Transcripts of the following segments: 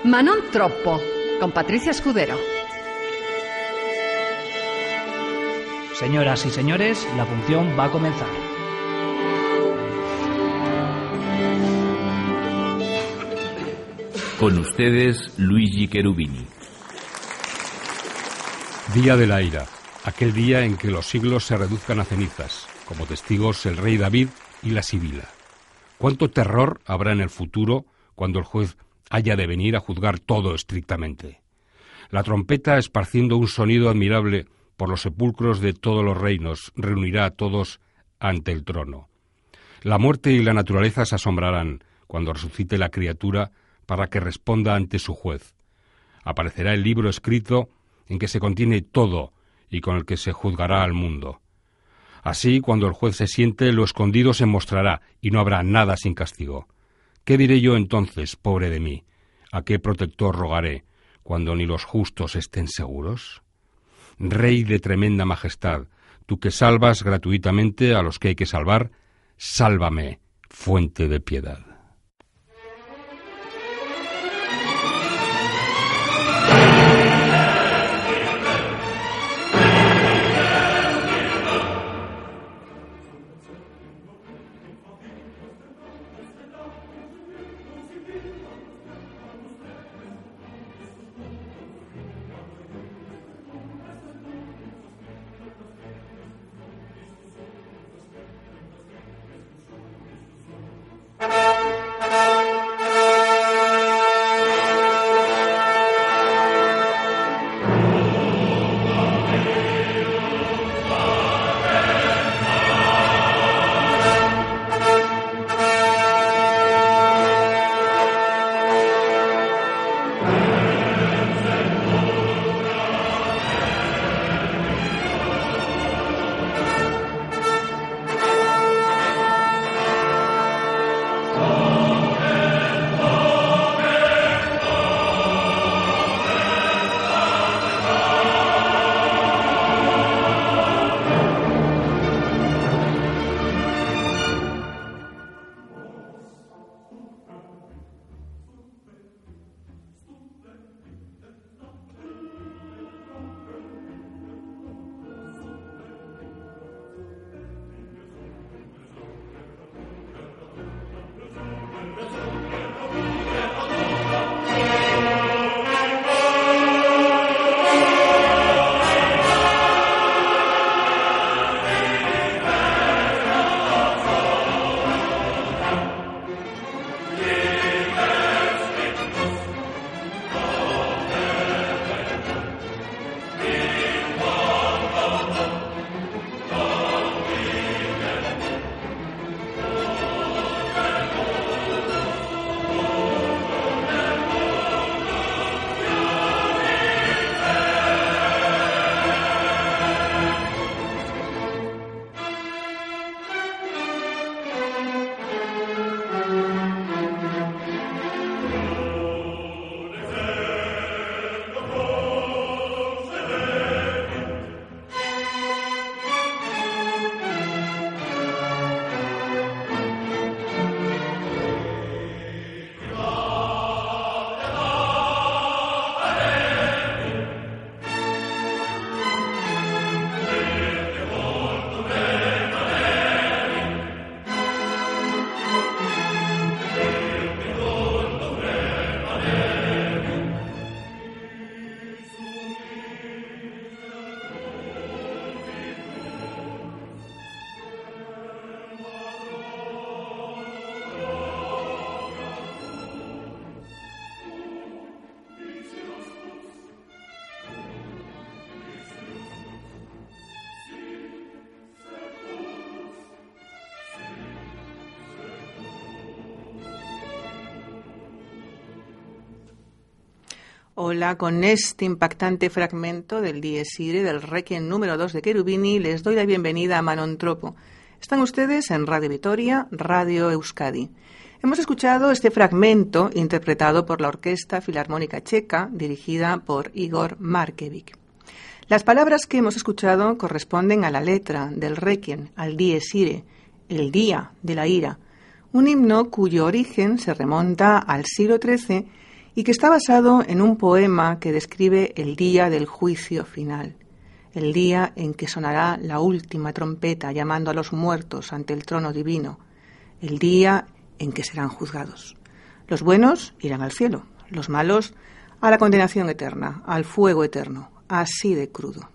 Manon Troppo, con Patricia Escudero. Señoras y señores, la función va a comenzar. Con ustedes, Luigi Cherubini. Día de la ira, aquel día en que los siglos se reduzcan a cenizas, como testigos el rey David y la Sibila. ¿Cuánto terror habrá en el futuro cuando el juez haya de venir a juzgar todo estrictamente? La trompeta, esparciendo un sonido admirable por los sepulcros de todos los reinos, reunirá a todos ante el trono. La muerte y la naturaleza se asombrarán cuando resucite la criatura para que responda ante su juez. Aparecerá el libro escrito en que se contiene todo y con el que se juzgará al mundo. Así, cuando el juez se siente, lo escondido se mostrará y no habrá nada sin castigo. ¿Qué diré yo entonces, pobre de mí? ¿A qué protector rogaré cuando ni los justos estén seguros? Rey de tremenda majestad, tú que salvas gratuitamente a los que hay que salvar, sálvame, fuente de piedad. Hola, con este impactante fragmento del Dies Irae del Requiem número 2 de Cherubini les doy la bienvenida a Manon Troppo. Están ustedes en Radio Vitoria, Radio Euskadi. Hemos escuchado este fragmento interpretado por la Orquesta Filarmónica Checa, dirigida por Igor Markevic. Las palabras que hemos escuchado corresponden a la letra del Requiem, al Dies Irae, el Día de la Ira, un himno cuyo origen se remonta al siglo XIII y que está basado en un poema que describe el día del juicio final, el día en que sonará la última trompeta llamando a los muertos ante el trono divino, el día en que serán juzgados. Los buenos irán al cielo, los malos a la condenación eterna, al fuego eterno, así de crudo.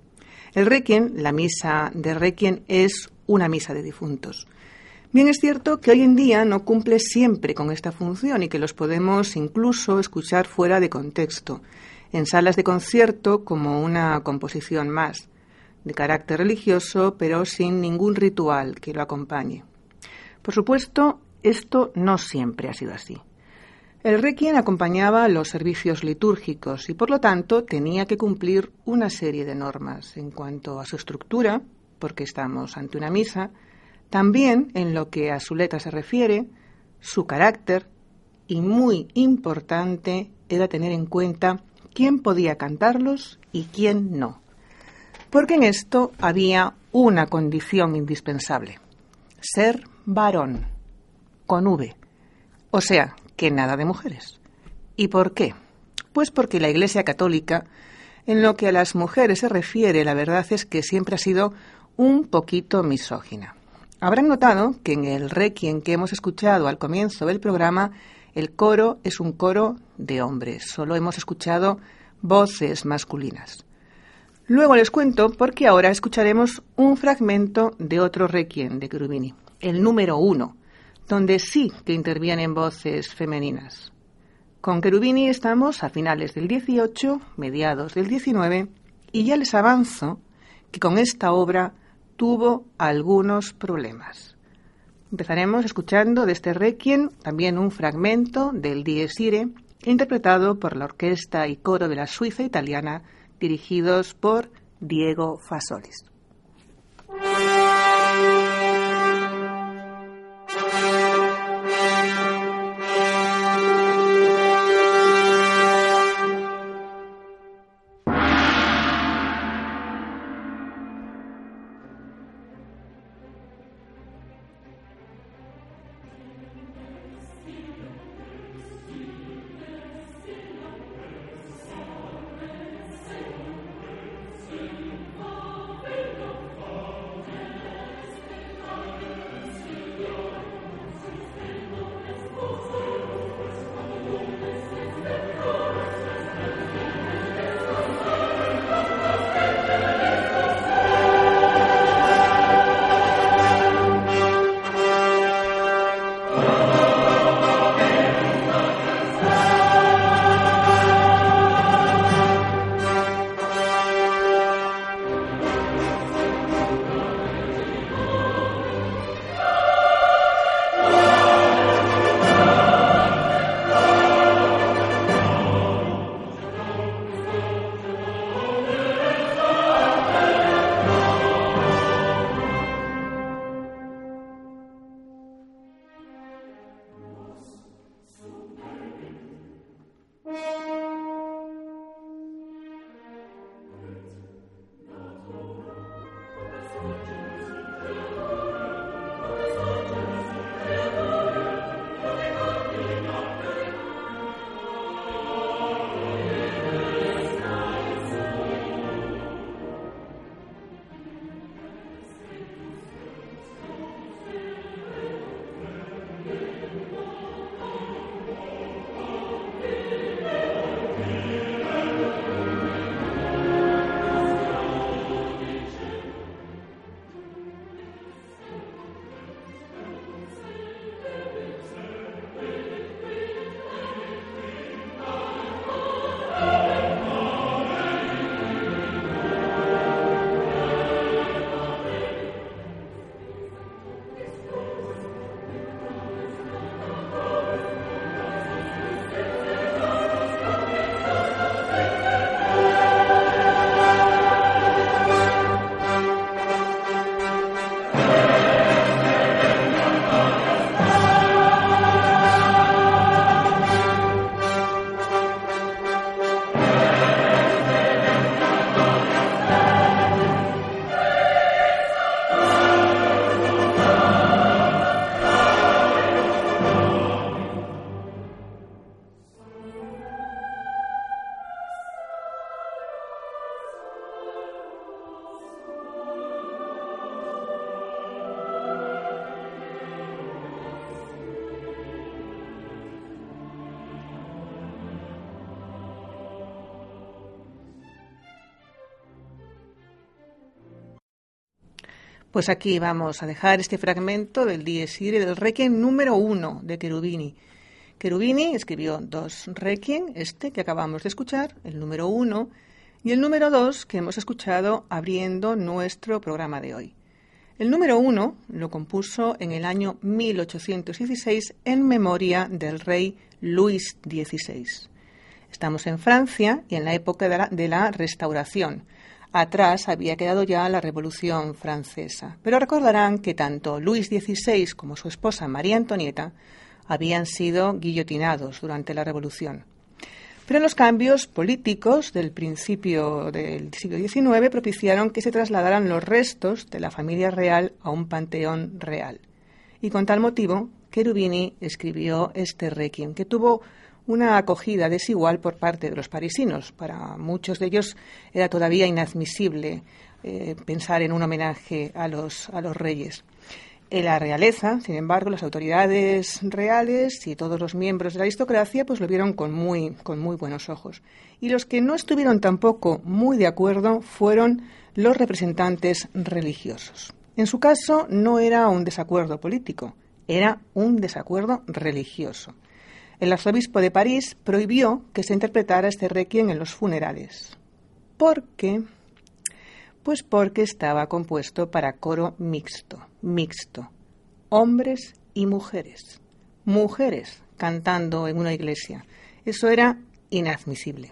El Requiem, la misa de Requiem, es una misa de difuntos. Bien es cierto que hoy en día no cumple siempre con esta función y que los podemos incluso escuchar fuera de contexto, en salas de concierto como una composición más, de carácter religioso, pero sin ningún ritual que lo acompañe. Por supuesto, esto no siempre ha sido así. El Requiem acompañaba los servicios litúrgicos y, por lo tanto, tenía que cumplir una serie de normas en cuanto a su estructura, porque estamos ante una misa, también en lo que a su letra se refiere, su carácter, y muy importante era tener en cuenta quién podía cantarlos y quién no. Porque en esto había una condición indispensable: ser varón, con V, o sea, que nada de mujeres. ¿Y por qué? Pues porque la Iglesia Católica, en lo que a las mujeres se refiere, la verdad es que siempre ha sido un poquito misógina. Habrán notado que en el Requiem que hemos escuchado al comienzo del programa, el coro es un coro de hombres, solo hemos escuchado voces masculinas. Luego les cuento porque ahora escucharemos un fragmento de otro Requiem de Cherubini, el número 1, donde sí que intervienen voces femeninas. Con Cherubini estamos a finales del 18, mediados del 19, y ya les avanzo que con esta obra tuvo algunos problemas. Empezaremos escuchando de este Requiem también un fragmento del Dies Irae, interpretado por la orquesta y coro de la Suiza italiana, dirigidos por Diego Fasolis. Pues aquí vamos a dejar este fragmento del Dies Irae del Requiem número 1 de Cherubini. Cherubini escribió 2 Requiem, este que acabamos de escuchar, el número 1, y el número 2 que hemos escuchado abriendo nuestro programa de hoy. El número 1 lo compuso en el año 1816 en memoria del rey Luis XVI. Estamos en Francia y en la época de la Restauración. Atrás había quedado ya la Revolución Francesa. Pero recordarán que tanto Luis XVI como su esposa María Antonieta habían sido guillotinados durante la Revolución. Pero los cambios políticos del principio del siglo XIX propiciaron que se trasladaran los restos de la familia real a un panteón real. Y con tal motivo, Cherubini escribió este Requiem, que tuvo una acogida desigual por parte de los parisinos. Para muchos de ellos era todavía inadmisible pensar en un homenaje a los reyes. En la realeza, sin embargo, las autoridades reales y todos los miembros de la aristocracia pues lo vieron con muy buenos ojos. Y los que no estuvieron tampoco muy de acuerdo fueron los representantes religiosos. En su caso no era un desacuerdo político, era un desacuerdo religioso. El arzobispo de París prohibió que se interpretara este requiem en los funerales. ¿Por qué? Pues porque estaba compuesto para coro mixto, hombres y mujeres cantando en una iglesia. Eso era inadmisible.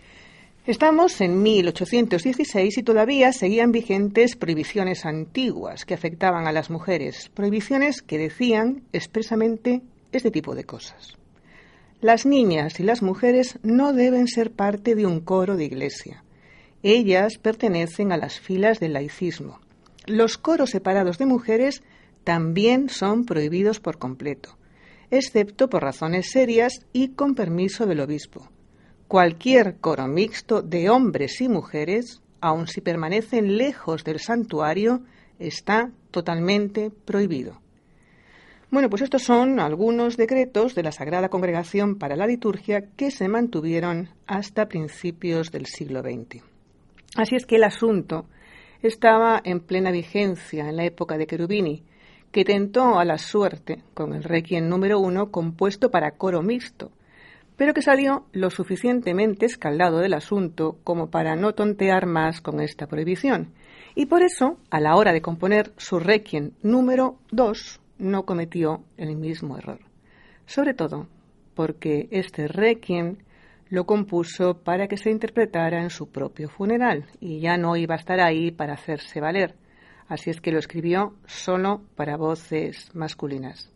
Estamos en 1816 y todavía seguían vigentes prohibiciones antiguas que afectaban a las mujeres, prohibiciones que decían expresamente este tipo de cosas. Las niñas y las mujeres no deben ser parte de un coro de iglesia. Ellas pertenecen a las filas del laicismo. Los coros separados de mujeres también son prohibidos por completo, excepto por razones serias y con permiso del obispo. Cualquier coro mixto de hombres y mujeres, aun si permanecen lejos del santuario, está totalmente prohibido. Bueno, pues estos son algunos decretos de la Sagrada Congregación para la Liturgia que se mantuvieron hasta principios del siglo XX. Así es que el asunto estaba en plena vigencia en la época de Cherubini, que tentó a la suerte con el Requiem número 1 compuesto para coro mixto, pero que salió lo suficientemente escaldado del asunto como para no tontear más con esta prohibición. Y por eso, a la hora de componer su Requiem número 2, no cometió el mismo error. Sobre todo porque este Requiem lo compuso para que se interpretara en su propio funeral y ya no iba a estar ahí para hacerse valer. Así es que lo escribió solo para voces masculinas.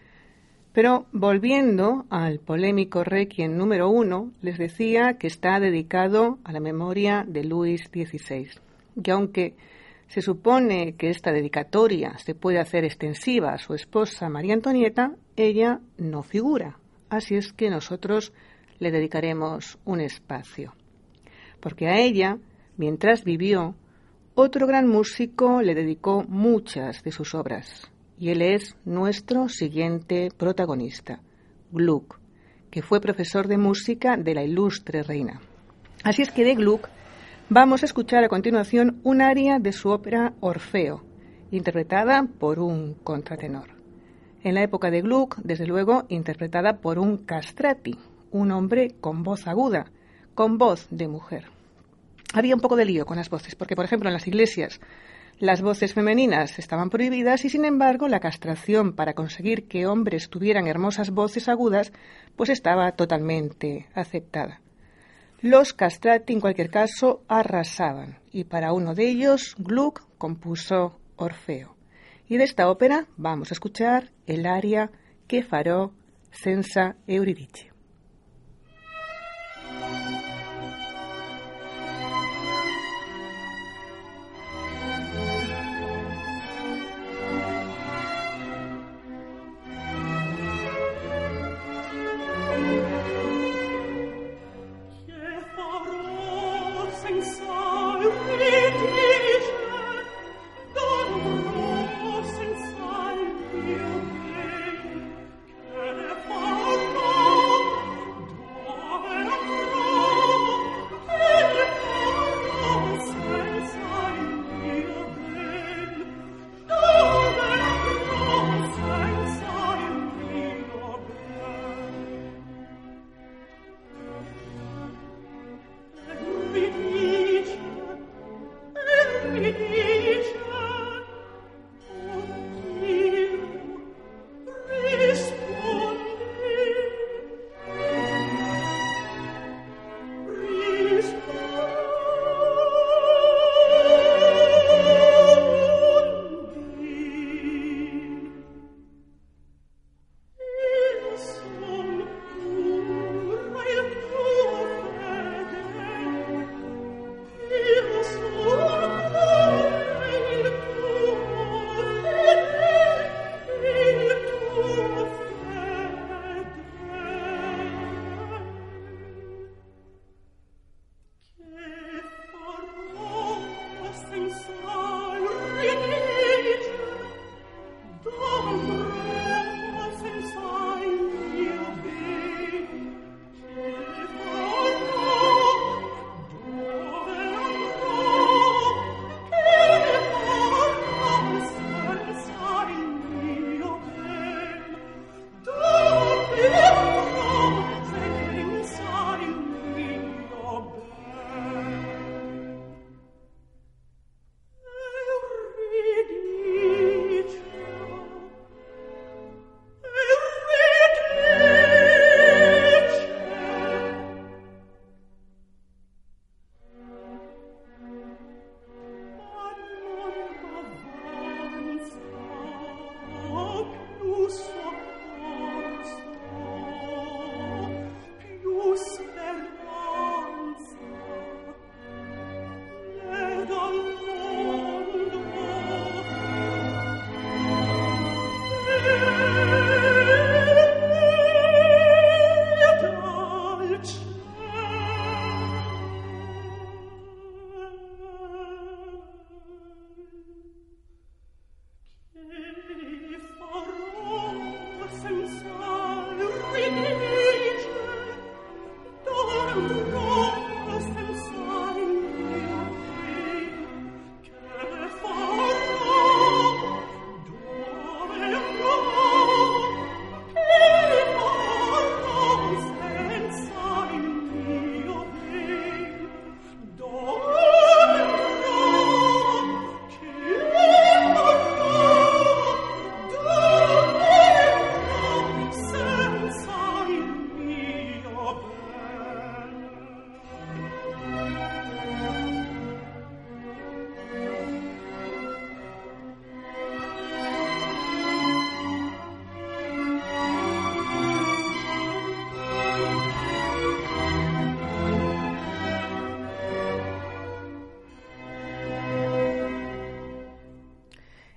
Pero volviendo al polémico Requiem número 1, les decía que está dedicado a la memoria de Luis XVI. Y aunque se supone que esta dedicatoria se puede hacer extensiva a su esposa María Antonieta, ella no figura. Así es que nosotros le dedicaremos un espacio. Porque a ella, mientras vivió, otro gran músico le dedicó muchas de sus obras. Y él es nuestro siguiente protagonista, Gluck, que fue profesor de música de la ilustre reina. Así es que de Gluck vamos a escuchar a continuación un aria de su ópera Orfeo, interpretada por un contratenor. En la época de Gluck, desde luego, interpretada por un castrati, un hombre con voz aguda, con voz de mujer. Había un poco de lío con las voces, porque, por ejemplo, en las iglesias las voces femeninas estaban prohibidas y, sin embargo, la castración para conseguir que hombres tuvieran hermosas voces agudas, pues estaba totalmente aceptada. Los castrati, en cualquier caso, arrasaban, y para uno de ellos, Gluck compuso Orfeo. Y de esta ópera vamos a escuchar el aria Che farò senza Euridice. Oh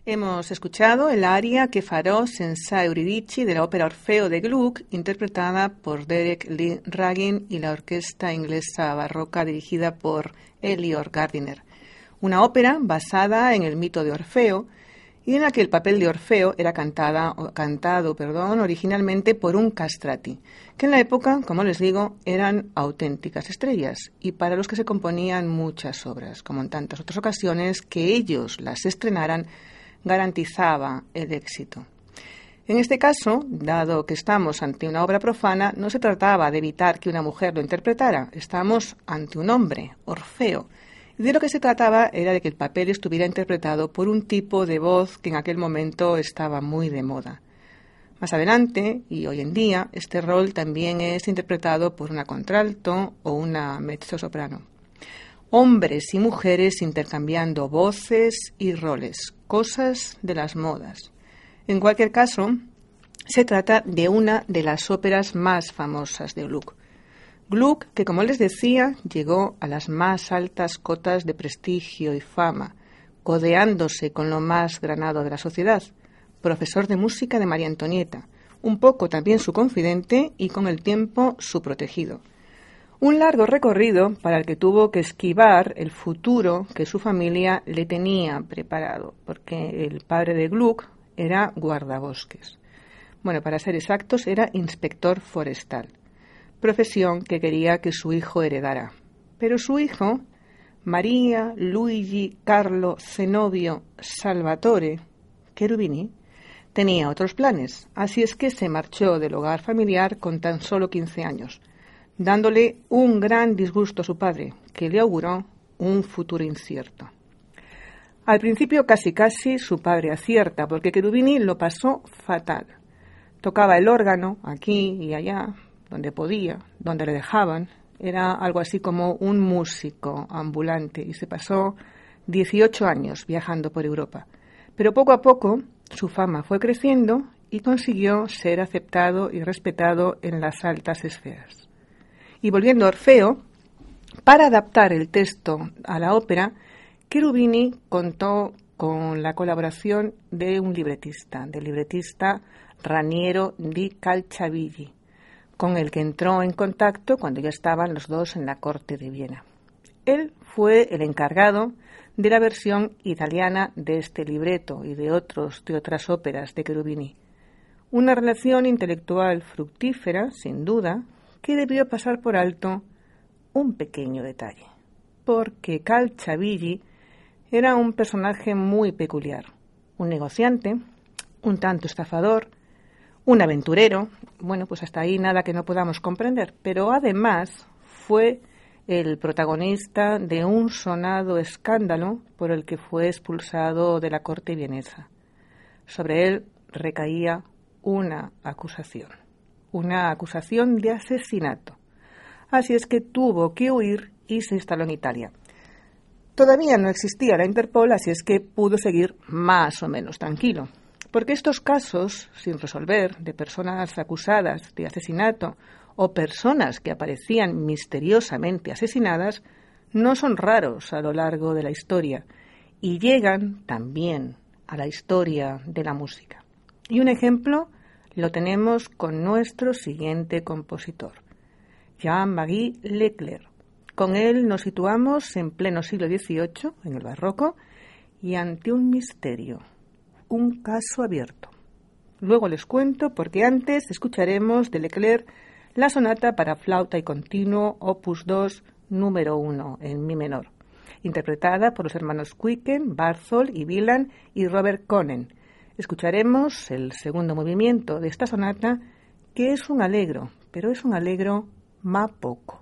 Hemos escuchado el aria que farò senza Euridice de la ópera Orfeo de Gluck, interpretada por Derek Lee Ragin y la orquesta inglesa barroca dirigida por Eliot Gardiner. Una ópera basada en el mito de Orfeo y en la que el papel de Orfeo era cantado originalmente por un castrati, que en la época, como les digo, eran auténticas estrellas y para los que se componían muchas obras, como en tantas otras ocasiones, que ellos las estrenaran garantizaba el éxito. En este caso, dado que estamos ante una obra profana, no se trataba de evitar que una mujer lo interpretara, estamos ante un hombre, Orfeo, y de lo que se trataba era de que el papel estuviera interpretado por un tipo de voz que en aquel momento estaba muy de moda. Más adelante, y hoy en día, este rol también es interpretado por una contralto o una mezzosoprano. Hombres y mujeres intercambiando voces y roles, cosas de las modas. En cualquier caso, se trata de una de las óperas más famosas de Gluck. Gluck, que como les decía, llegó a las más altas cotas de prestigio y fama, codeándose con lo más granado de la sociedad, profesor de música de María Antonieta, un poco también su confidente y con el tiempo su protegido. Un largo recorrido para el que tuvo que esquivar el futuro que su familia le tenía preparado, porque el padre de Gluck era guardabosques. Bueno, para ser exactos, era inspector forestal, profesión que quería que su hijo heredara. Pero su hijo, María Luigi Carlo Zenobio Salvatore Cherubini, tenía otros planes, así es que se marchó del hogar familiar con tan solo 15 años, dándole un gran disgusto a su padre, que le auguró un futuro incierto. Al principio casi su padre acierta, porque Cherubini lo pasó fatal. Tocaba el órgano aquí y allá, donde podía, donde le dejaban. Era algo así como un músico ambulante y se pasó 18 años viajando por Europa. Pero poco a poco su fama fue creciendo y consiguió ser aceptado y respetado en las altas esferas. Y volviendo a Orfeo, para adaptar el texto a la ópera, Cherubini contó con la colaboración de un libretista, del libretista Raniero di Calciavilli, con el que entró en contacto cuando ya estaban los dos en la corte de Viena. Él fue el encargado de la versión italiana de este libreto y de otras óperas de Cherubini. Una relación intelectual fructífera, sin duda, que debió pasar por alto un pequeño detalle, porque Calciavilli era un personaje muy peculiar, un negociante, un tanto estafador, un aventurero, bueno, pues hasta ahí nada que no podamos comprender, pero además fue el protagonista de un sonado escándalo por el que fue expulsado de la corte vienesa. Sobre él recaía una acusación de asesinato. Así es que tuvo que huir y se instaló en Italia. Todavía no existía la Interpol, así es que pudo seguir más o menos tranquilo. Porque estos casos, sin resolver, de personas acusadas de asesinato o personas que aparecían misteriosamente asesinadas, no son raros a lo largo de la historia y llegan también a la historia de la música. Y un ejemplo lo tenemos con nuestro siguiente compositor, Jean-Marie Leclerc. Con él nos situamos en pleno siglo XVIII, en el barroco, y ante un misterio, un caso abierto. Luego les cuento porque antes escucharemos de Leclerc la sonata para flauta y continuo, opus 2, número 1, en mi menor, interpretada por los hermanos Quicken, Barthold y Wieland y Robert Konen. Escucharemos el segundo movimiento de esta sonata, que es un allegro, pero es un allegro ma poco.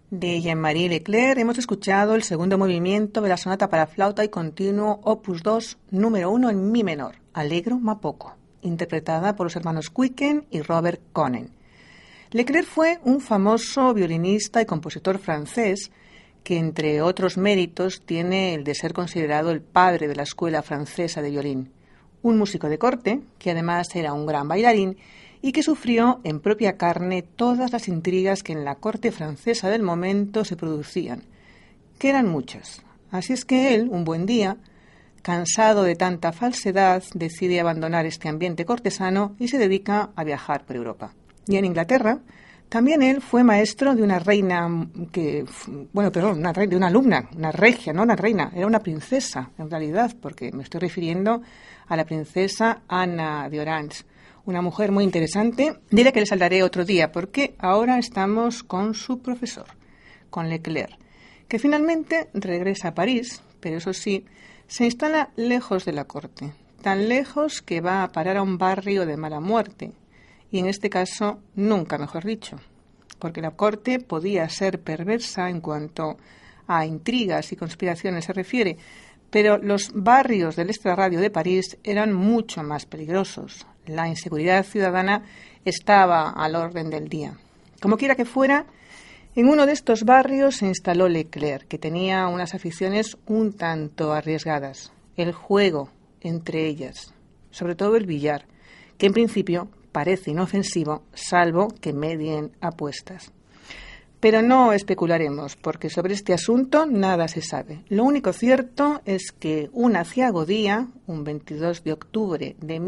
De Jean-Marie Leclerc hemos escuchado el segundo movimiento de la sonata para flauta y continuo opus 2, número 1 en mi menor, Allegro ma poco, interpretada por los hermanos Quicken y Robert Konen. Leclerc fue un famoso violinista y compositor francés que, entre otros méritos, tiene el de ser considerado el padre de la escuela francesa de violín. Un músico de corte, que además era un gran bailarín, y que sufrió en propia carne todas las intrigas que en la corte francesa del momento se producían, que eran muchas. Así es que él, un buen día, cansado de tanta falsedad, decide abandonar este ambiente cortesano y se dedica a viajar por Europa. Y en Inglaterra, también él fue maestro de una reina de una alumna, una regia, no una reina, era una princesa en realidad, porque me estoy refiriendo a la princesa Ana de Orange, una mujer muy interesante, de la que les hablaré otro día, porque ahora estamos con su profesor, con Leclerc, que finalmente regresa a París, pero eso sí, se instala lejos de la corte, tan lejos que va a parar a un barrio de mala muerte, y en este caso, nunca mejor dicho, porque la corte podía ser perversa en cuanto a intrigas y conspiraciones se refiere, pero los barrios del extrarradio de París eran mucho más peligrosos. La inseguridad ciudadana estaba al orden del día. Como quiera que fuera, en uno de estos barrios se instaló Leclerc, que tenía unas aficiones un tanto arriesgadas. El juego, entre ellas, sobre todo el billar, que en principio parece inofensivo, salvo que medien apuestas. Pero no especularemos, porque sobre este asunto nada se sabe. Lo único cierto es que un aciago día, un 22 de octubre de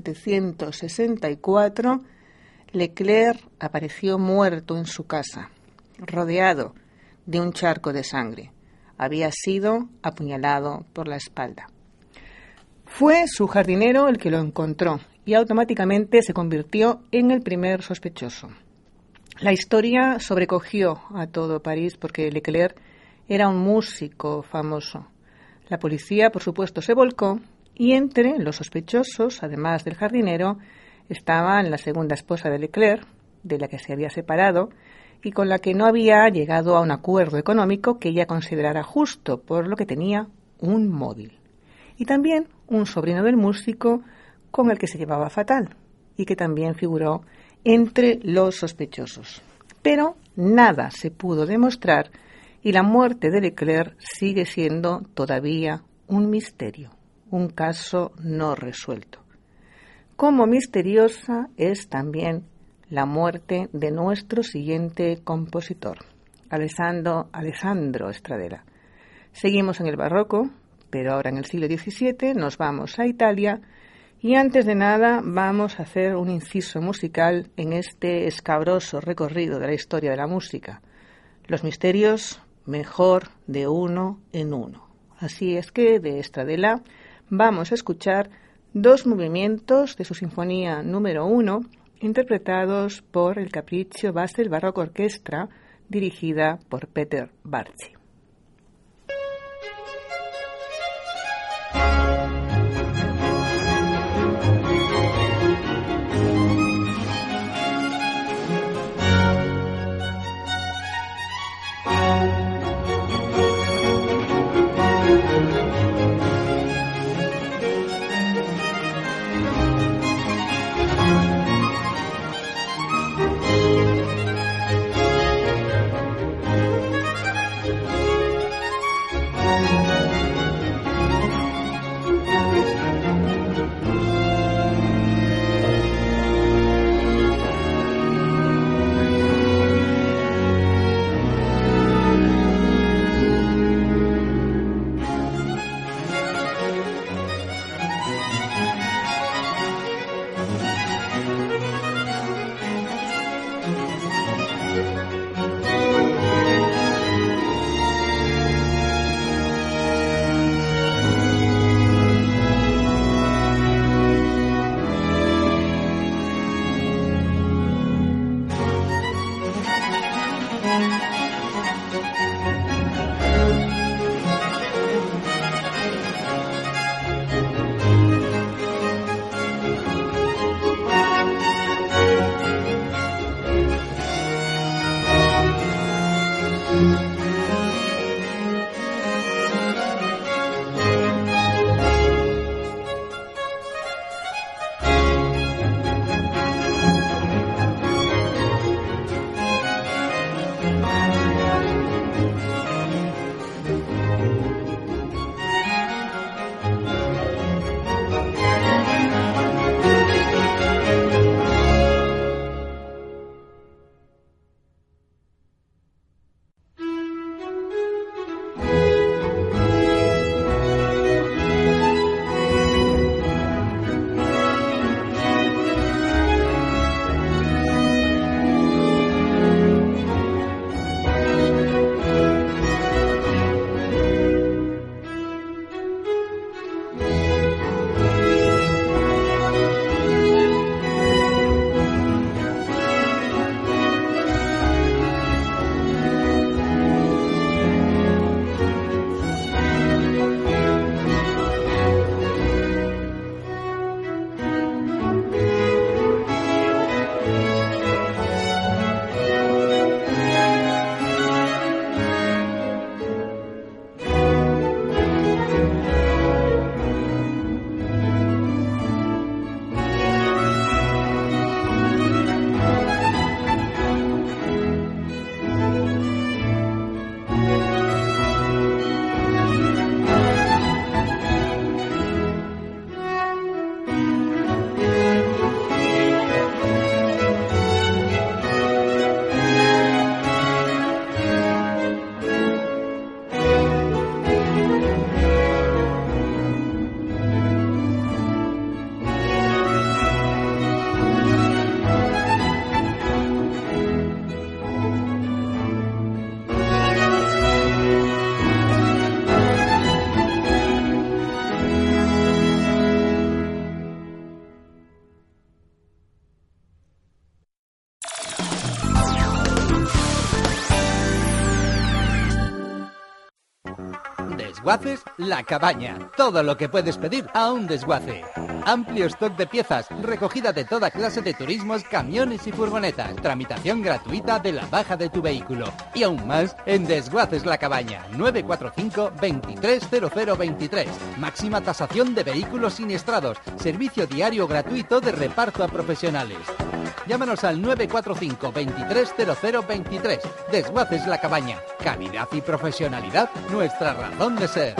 1764, Leclerc apareció muerto en su casa, rodeado de un charco de sangre. Había sido apuñalado por la espalda. Fue su jardinero el que lo encontró y automáticamente se convirtió en el primer sospechoso. La historia sobrecogió a todo París porque Leclerc era un músico famoso. La policía, por supuesto, se volcó y entre los sospechosos, además del jardinero, estaban la segunda esposa de Leclerc, de la que se había separado y con la que no había llegado a un acuerdo económico que ella considerara justo, por lo que tenía un móvil. Y también un sobrino del músico con el que se llevaba fatal y que también figuró entre los sospechosos. Pero nada se pudo demostrar y la muerte de Leclerc sigue siendo todavía un misterio, un caso no resuelto. Como misteriosa es también la muerte de nuestro siguiente compositor, Alessandro Stradella. Seguimos en el barroco, pero ahora en el siglo XVII nos vamos a Italia. Y antes de nada vamos a hacer un inciso musical en este escabroso recorrido de la historia de la música. Los misterios mejor de uno en uno. Así es que de Stradella vamos a escuchar dos movimientos de su sinfonía número 1 interpretados por el Capriccio Basel Barroco Orchestra dirigida por Peter Barzi. Desguaces La Cabaña. Todo lo que puedes pedir a un desguace. Amplio stock de piezas, recogida de toda clase de turismos, camiones y furgonetas. Tramitación gratuita de la baja de tu vehículo. Y aún más en Desguaces La Cabaña. 945-230023. Máxima tasación de vehículos siniestrados. Servicio diario gratuito de reparto a profesionales. Llámanos al 945-230023. Desguaces La Cabaña. Calidad y profesionalidad, nuestra razón de ser.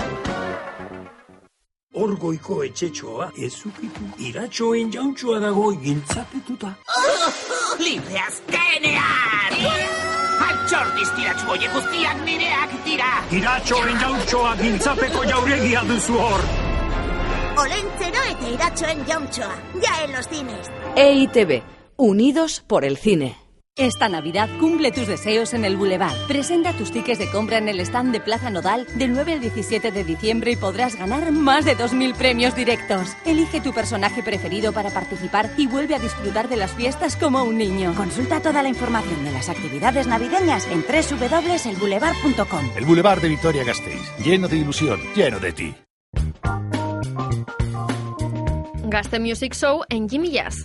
Orgoiko etxetxoa ezukitu. Iratxoen jauntxoa dago giltzapetuta. Libre azkenean! Altxordiz tiratxo horiek guztiak nireak dira! Iratxoen jauntxoa giltzapeko jauregia duzu hor! Olentzero eta iratxoen jauntxoa, ya en los cines. EITB, unidos por el cine. Esta Navidad cumple tus deseos en el Boulevard. Presenta tus tickets de compra en el stand de Plaza Nodal del 9 al 17 de diciembre y podrás ganar más de 2.000 premios directos. Elige tu personaje preferido para participar y vuelve a disfrutar de las fiestas como un niño. Consulta toda la información de las actividades navideñas en www.elboulevard.com. El Boulevard de Vitoria-Gasteiz, lleno de ilusión, lleno de ti. Gaste Music Show en Jimmy Jazz.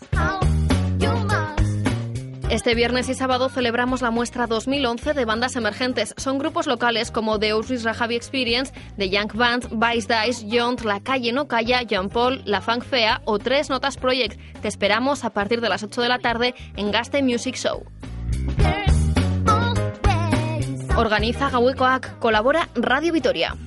Este viernes y sábado celebramos la muestra 2011 de bandas emergentes. Son grupos locales como The Auschwitz Rajavi Experience, The Young Band, Vice Dice, Yount, La Calle No Calla, Jean Paul, La Funk Fea o 3 Notas Project. Te esperamos a partir de las 8 de la tarde en Gaste Music Show. Organiza Gauekoak, colabora Radio Vitoria.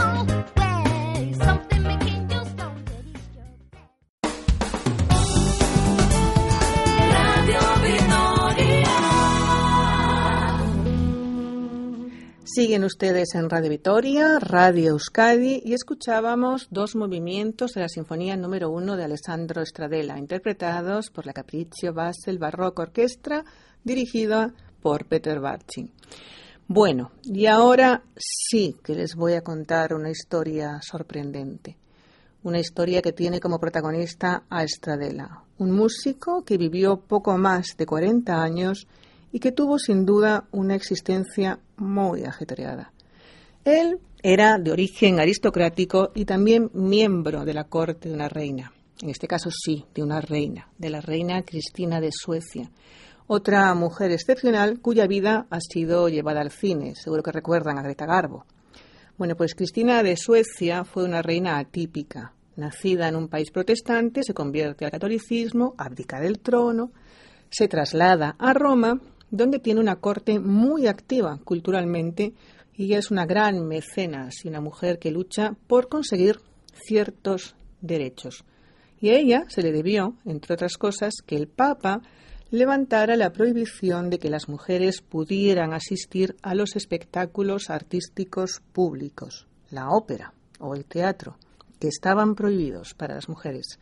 Siguen ustedes en Radio Vitoria, Radio Euskadi, y escuchábamos dos movimientos de la Sinfonía número 1 de Alessandro Stradella, interpretados por la Capriccio Basel Barroco Orquestra, dirigida por Peter Barchin. Bueno, y ahora sí que les voy a contar una historia sorprendente. Una historia que tiene como protagonista a Stradella, un músico que vivió poco más de 40 años y que tuvo sin duda una existencia muy ajetreada. Él era de origen aristocrático y también miembro de la corte de una reina. En este caso sí, de una reina, de la reina Cristina de Suecia. Otra mujer excepcional cuya vida ha sido llevada al cine. Seguro que recuerdan a Greta Garbo. Bueno, pues Cristina de Suecia fue una reina atípica. Nacida en un país protestante, se convierte al catolicismo, abdica del trono, se traslada a Roma donde tiene una corte muy activa culturalmente y ella es una gran mecenas y una mujer que lucha por conseguir ciertos derechos. Y a ella se le debió, entre otras cosas, que el Papa levantara la prohibición de que las mujeres pudieran asistir a los espectáculos artísticos públicos, la ópera o el teatro, que estaban prohibidos para las mujeres.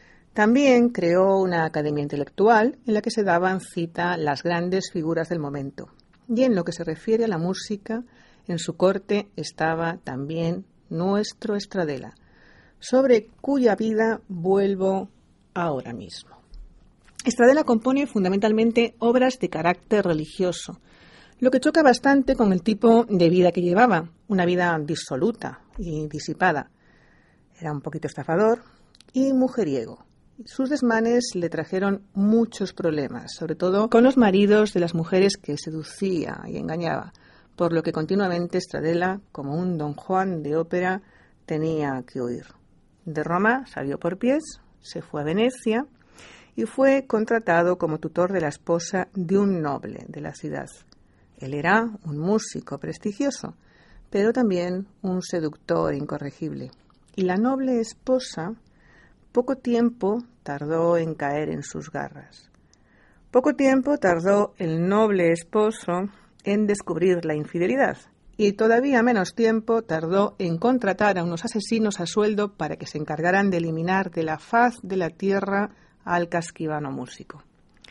También creó una academia intelectual en la que se daban cita las grandes figuras del momento. Y en lo que se refiere a la música, en su corte estaba también nuestro Stradella, sobre cuya vida vuelvo ahora mismo. Stradella compone fundamentalmente obras de carácter religioso, lo que choca bastante con el tipo de vida que llevaba, una vida disoluta y disipada. Era un poquito estafador y mujeriego. Sus desmanes le trajeron muchos problemas, sobre todo con los maridos de las mujeres que seducía y engañaba, por lo que continuamente Stradella, como un Don Juan de ópera, tenía que huir. De Roma salió por pies, se fue a Venecia y fue contratado como tutor de la esposa de un noble de la ciudad. Él era un músico prestigioso, pero también un seductor incorregible. Y la noble esposa poco tiempo tardó en caer en sus garras. Poco tiempo tardó el noble esposo en descubrir la infidelidad. Y todavía menos tiempo tardó en contratar a unos asesinos a sueldo para que se encargaran de eliminar de la faz de la tierra al casquivano músico.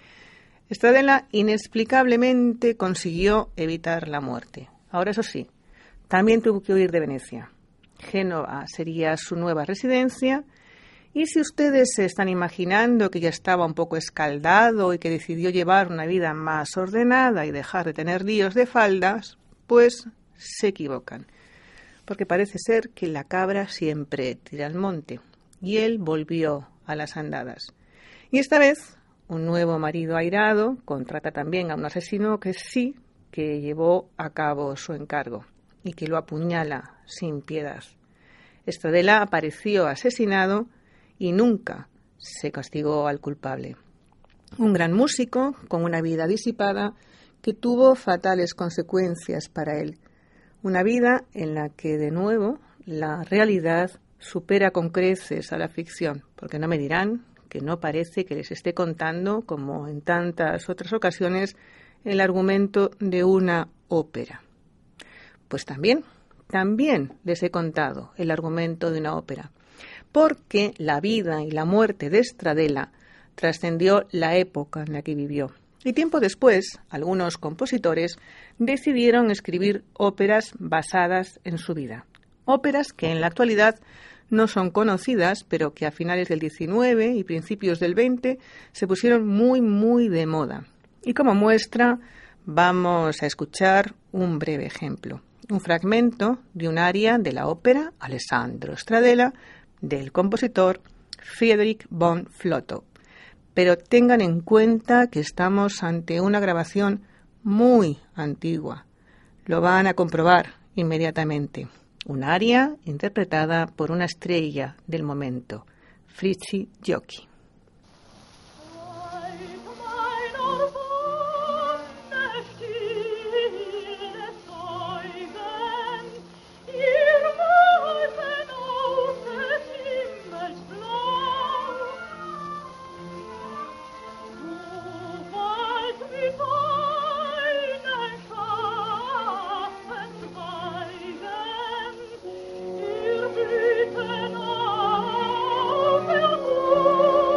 Stradella inexplicablemente consiguió evitar la muerte. Ahora, eso sí, también tuvo que huir de Venecia. Génova sería su nueva residencia, y si ustedes se están imaginando que ya estaba un poco escaldado y que decidió llevar una vida más ordenada y dejar de tener líos de faldas, pues se equivocan, porque parece ser que la cabra siempre tira al monte, y él volvió a las andadas. Y esta vez, un nuevo marido airado contrata también a un asesino que sí que llevó a cabo su encargo, y que lo apuñala sin piedad. Stradella apareció asesinado y nunca se castigó al culpable. Un gran músico con una vida disipada que tuvo fatales consecuencias para él. Una vida en la que, de nuevo, la realidad supera con creces a la ficción, porque no me dirán que no parece que les esté contando, como en tantas otras ocasiones, el argumento de una ópera. Pues también les he contado el argumento de una ópera, porque la vida y la muerte de Stradella trascendió la época en la que vivió. Y tiempo después, algunos compositores decidieron escribir óperas basadas en su vida. Óperas que en la actualidad no son conocidas, pero que a finales del XIX y principios del XX se pusieron muy de moda. Y como muestra, vamos a escuchar un breve ejemplo. Un fragmento de un aria de la ópera Alessandro Stradella del compositor Friedrich von Flotow. Pero tengan en cuenta que estamos ante una grabación muy antigua. Lo van a comprobar inmediatamente. Un aria interpretada por una estrella del momento, Fritzi Giocchi. Oh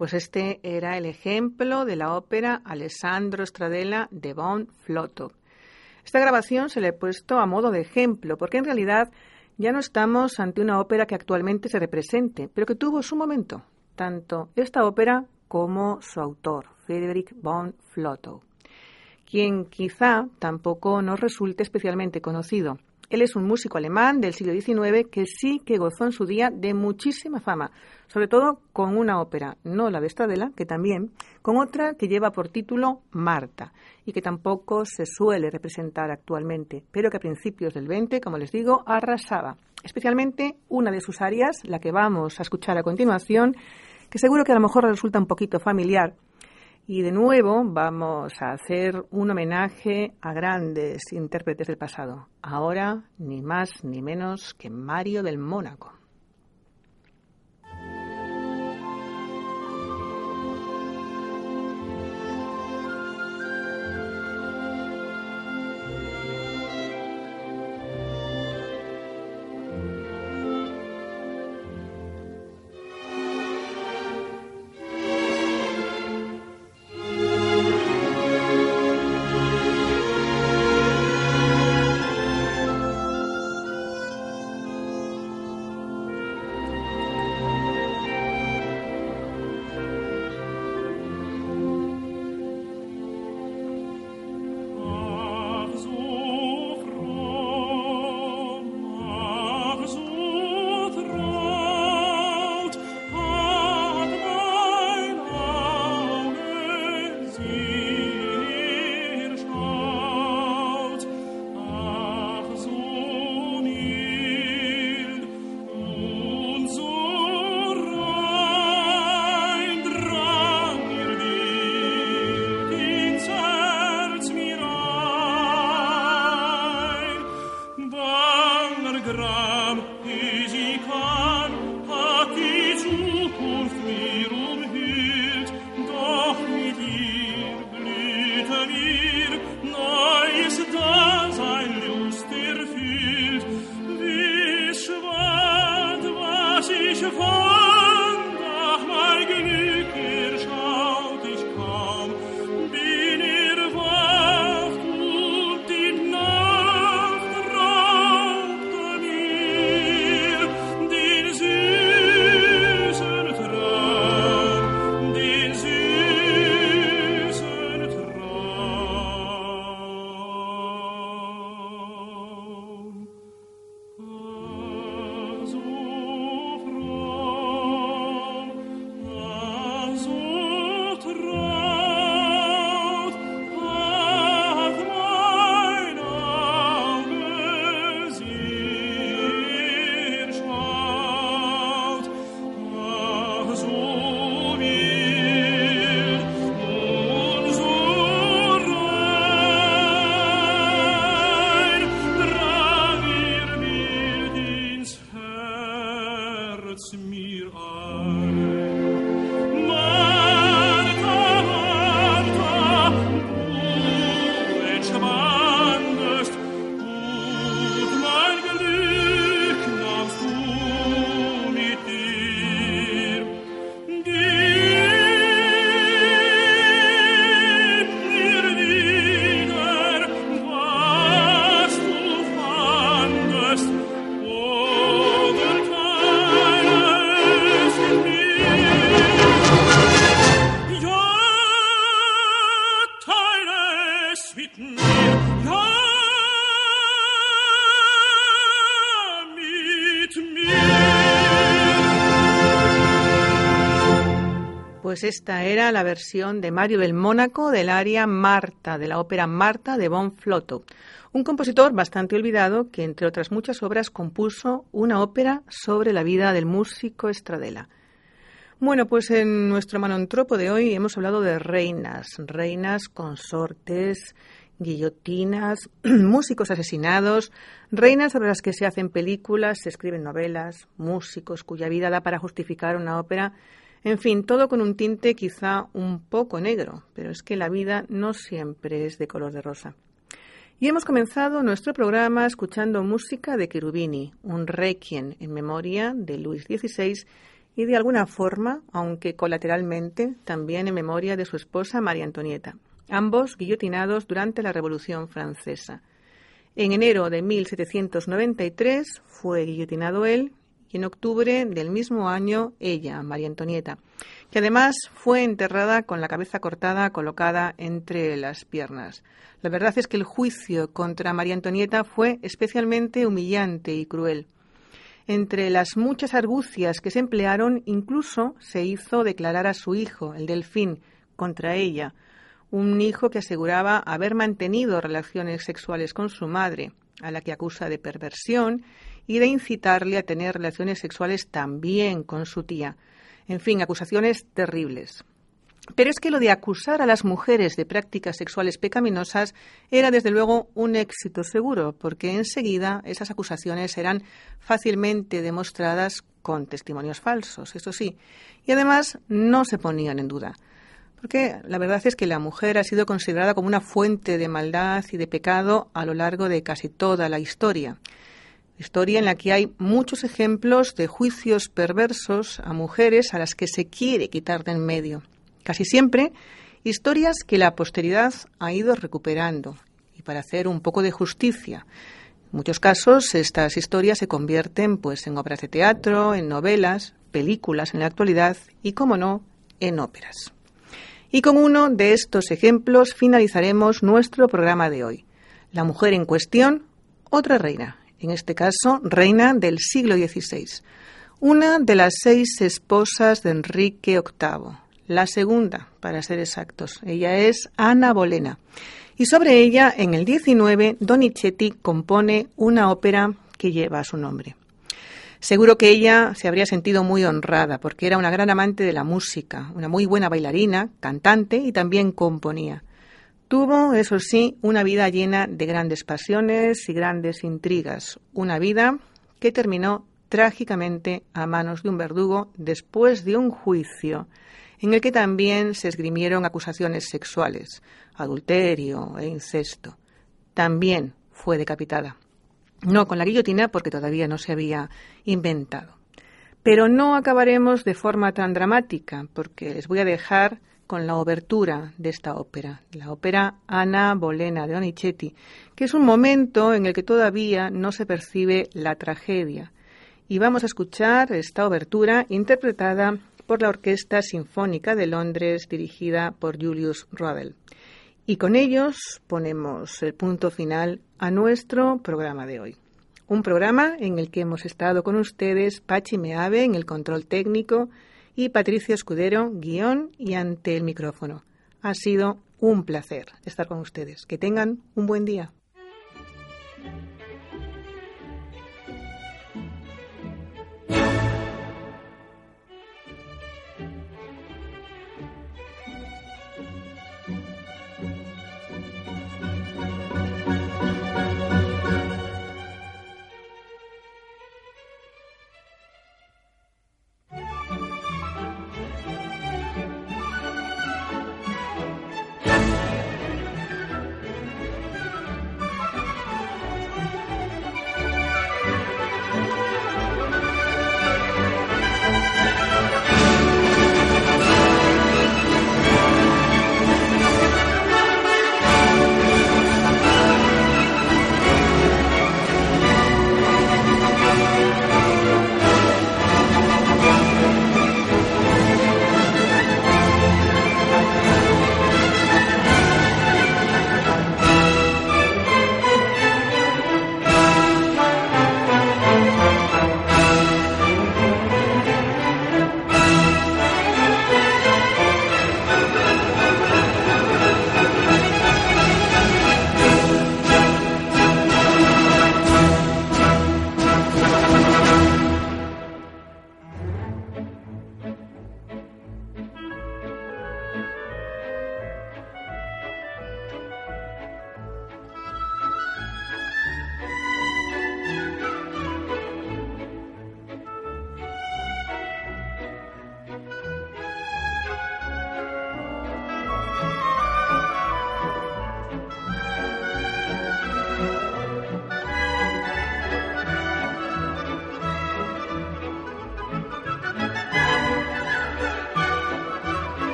pues este era el ejemplo de la ópera Alessandro Stradella de Buonflauto. Esta grabación se le he puesto a modo de ejemplo, porque en realidad ya no estamos ante una ópera que actualmente se represente, pero que tuvo su momento, tanto esta ópera como su autor, Frédéric Buonflauto, quien quizá tampoco nos resulte especialmente conocido. Él es un músico alemán del siglo XIX que sí que gozó en su día de muchísima fama, sobre todo con una ópera, no la de Stradella, que también, con otra que lleva por título Marta y que tampoco se suele representar actualmente, pero que a principios del XX, como les digo, arrasaba. Especialmente una de sus arias, la que vamos a escuchar a continuación, que seguro que a lo mejor resulta un poquito familiar. Y de nuevo vamos a hacer un homenaje a grandes intérpretes del pasado. Ahora, ni más ni menos que Mario del Mónaco. Pues esta era la versión de Mario del Mónaco del aria Marta, de la ópera Marta de Buonflauto, un compositor bastante olvidado que, entre otras muchas obras, compuso una ópera sobre la vida del músico Stradella. Bueno, pues en nuestro manontropo de hoy hemos hablado de reinas, consortes, guillotinas, músicos asesinados, reinas sobre las que se hacen películas, se escriben novelas, músicos cuya vida da para justificar una ópera. En fin, todo con un tinte quizá un poco negro, pero es que la vida no siempre es de color de rosa. Y hemos comenzado nuestro programa escuchando música de Cherubini, un requiem en memoria de Luis XVI y de alguna forma, aunque colateralmente, también en memoria de su esposa María Antonieta, ambos guillotinados durante la Revolución Francesa. En enero de 1793 fue guillotinado él y en octubre del mismo año ella, María Antonieta, que además fue enterrada con la cabeza cortada colocada entre las piernas. La verdad es que el juicio contra María Antonieta fue especialmente humillante y cruel. Entre las muchas argucias que se emplearon, incluso se hizo declarar a su hijo, el Delfín, contra ella, un hijo que aseguraba haber mantenido relaciones sexuales con su madre, a la que acusa de perversión y de incitarle a tener relaciones sexuales también con su tía. En fin, acusaciones terribles. Pero es que lo de acusar a las mujeres de prácticas sexuales pecaminosas era desde luego un éxito seguro, porque enseguida esas acusaciones eran fácilmente demostradas con testimonios falsos, eso sí, y además no se ponían en duda. Porque la verdad es que la mujer ha sido considerada como una fuente de maldad y de pecado a lo largo de casi toda la historia. Historia en la que hay muchos ejemplos de juicios perversos a mujeres a las que se quiere quitar de en medio. Casi siempre historias que la posteridad ha ido recuperando y para hacer un poco de justicia. En muchos casos estas historias se convierten en obras de teatro, en novelas, películas en la actualidad y, cómo no, en óperas. Y con uno de estos ejemplos finalizaremos nuestro programa de hoy. La mujer en cuestión, otra reina, en este caso reina del siglo XVI, una de las 6 esposas de Enrique VIII, la segunda, para ser exactos. Ella es Ana Bolena. Y sobre ella, en el 19, Donizetti compone una ópera que lleva su nombre. Seguro que ella se habría sentido muy honrada porque era una gran amante de la música, una muy buena bailarina, cantante y también componía. Tuvo, eso sí, una vida llena de grandes pasiones y grandes intrigas, una vida que terminó trágicamente a manos de un verdugo después de un juicio en el que también se esgrimieron acusaciones sexuales, adulterio e incesto. También fue decapitada. No con la guillotina, porque todavía no se había inventado. Pero no acabaremos de forma tan dramática, porque les voy a dejar con la obertura de esta ópera, la ópera Ana Bolena de Donizetti, que es un momento en el que todavía no se percibe la tragedia. Y vamos a escuchar esta obertura interpretada por la Orquesta Sinfónica de Londres, dirigida por Julius Rodel. Y con ellos ponemos el punto final a nuestro programa de hoy. Un programa en el que hemos estado con ustedes Pachi Meave en el control técnico y Patricia Escudero, guión y ante el micrófono. Ha sido un placer estar con ustedes. Que tengan un buen día.